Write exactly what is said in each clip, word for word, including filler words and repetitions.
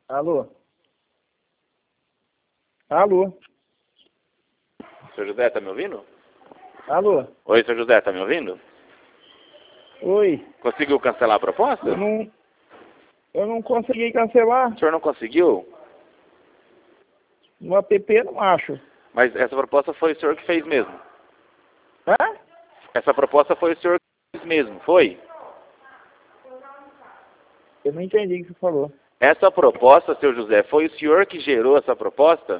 Alô? Alô? Seu José, tá me ouvindo? Alô? Oi, seu José, tá me ouvindo? Oi? Conseguiu cancelar a proposta? Eu não, eu não consegui cancelar. O senhor não conseguiu? No app não acho. Mas essa proposta foi o senhor que fez mesmo. Hã? Essa proposta foi o senhor que fez mesmo, foi? Eu não entendi o que você falou. Essa proposta, seu José, foi o senhor que gerou essa proposta?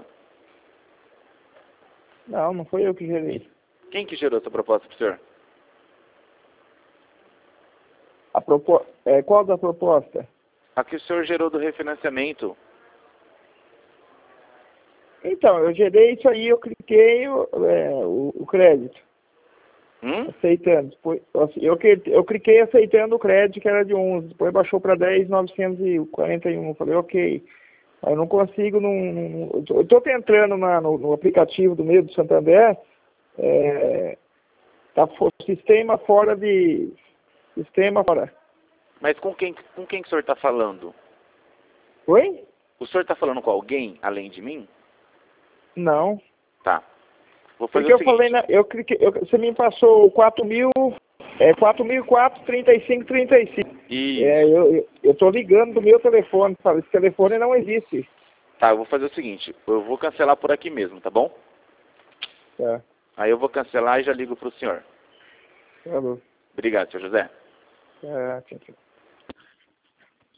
Não, não foi eu que gerei. Quem que gerou essa proposta pro senhor? A propo... é, qual da proposta? A que o senhor gerou do refinanciamento. Então, eu gerei isso aí, eu cliquei o, é, o, o crédito, Hum? aceitando. Depois, eu, que- eu cliquei aceitando o crédito, que era de onze, depois baixou para dez mil novecentos e quarenta e um. Eu falei, ok. Aí eu não consigo, não, não- eu estou tentando na, no, no aplicativo do meio do Santander, é, tá fo- sistema fora de, sistema fora. Mas com quem, com quem que o senhor está falando? Oi? O senhor está falando com alguém além de mim? Não. Tá. Vou fazer Porque o eu seguinte. falei, na, eu cliquei, eu, você me passou quatro mil, é, quatro mil e quatro, trinta e cinco, trinta e cinco. Isso. É, eu, eu, eu tô ligando do meu telefone, fala, esse telefone não existe. Tá, eu vou fazer o seguinte. Eu vou cancelar por aqui mesmo, tá bom? Tá, Aí eu vou cancelar e já ligo pro senhor. falou. Obrigado, seu José. Tá, tchau, tchau.